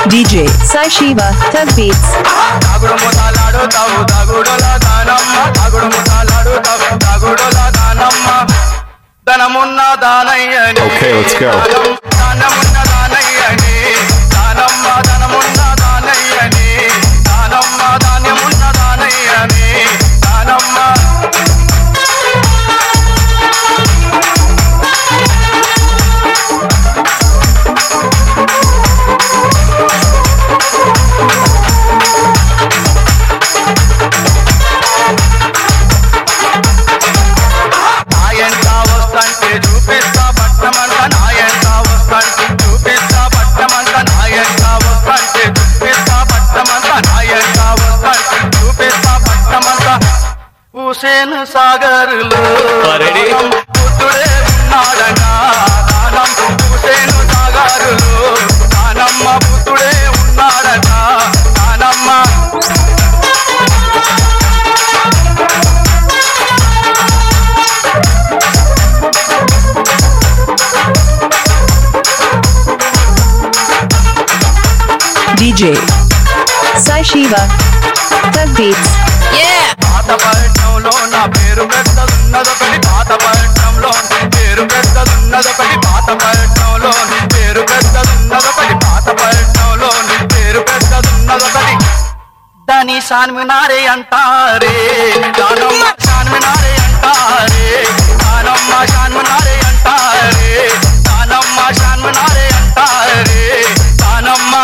DJ Sai Shiva Tug Beats. తాగుడు ముతాలాడుతావు తాగుడుల దానమ్మ తాగుడు ముతాలాడుతావు తాగుడుల దానమ్మ ధనమున్న దానయ్యని Okay, let's go. దానమున్న దానయ్యని దానమ్మ ధనమున్న దానయ్యని దానమ్మ ధాన్యమున్న దానయ్యని దానమ్మ చూపిస్తా పట్టమంట నాయంట వస్తంటే చూపిస్తా పట్టమంట నాయంట వస్తంటే చూపిస్తా పట్టమంట నాయంట వస్తంటే చూపిస్తా పట్టమంట హుసేన్ సాగర్లో పుత్రుడే ఉన్నాడట దానం హుసేన్ సాగర్లో దానమ్మ పుత్రుడే ఉన్నాడట దానమ్మ DJ Sai Shiva Tug Beats. Yeah. పాతపట్నంలో నా పేరు పెద్దదున్నదొకటి పాతపట్నంలో పేరు పెద్దదున్నదొకటి పాతపట్నంలో పేరు పెద్దదున్నదొకటి పాతపట్నంలో పేరు పెద్దదున్నదొకటి దాని షాన్మినారే అంటారే దానమ్మ షాన్మినారే అంటారే దానమ్మ షాన్మినారే అంటారే దానమ్మ షాన్మినారే అంటారే దానమ్మ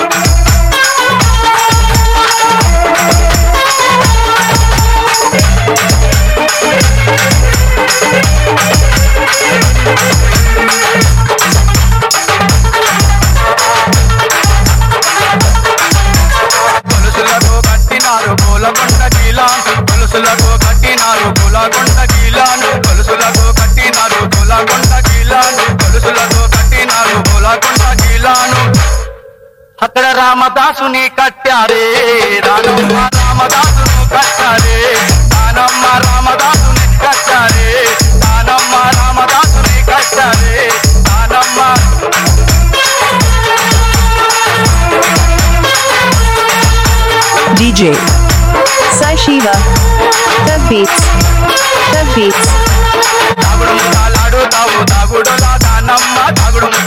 గొలుసులతో కట్టినారు గోలకొండ గీలాను గొలుసులతో కట్టినారు గోలకొండ గీలాను గొలుసులతో కట్టినారు గోలకొండ గీలాను గొలుసులతో కట్టినారు గోలకొండ గీలాను అక్కడ రామదాసుని కట్టారే రానమ్మ రామదాసును కట్టారే దానమ్మ రామదాసుని కట్టారే దానమ్మ రామదాసుని కట్టారే దానమ్మ DJ Sai Shiva Tug Beats. Tug Beats. తాగుడు ముతాలాడుతావు తాగుడులా దానమ్మ తాగుడు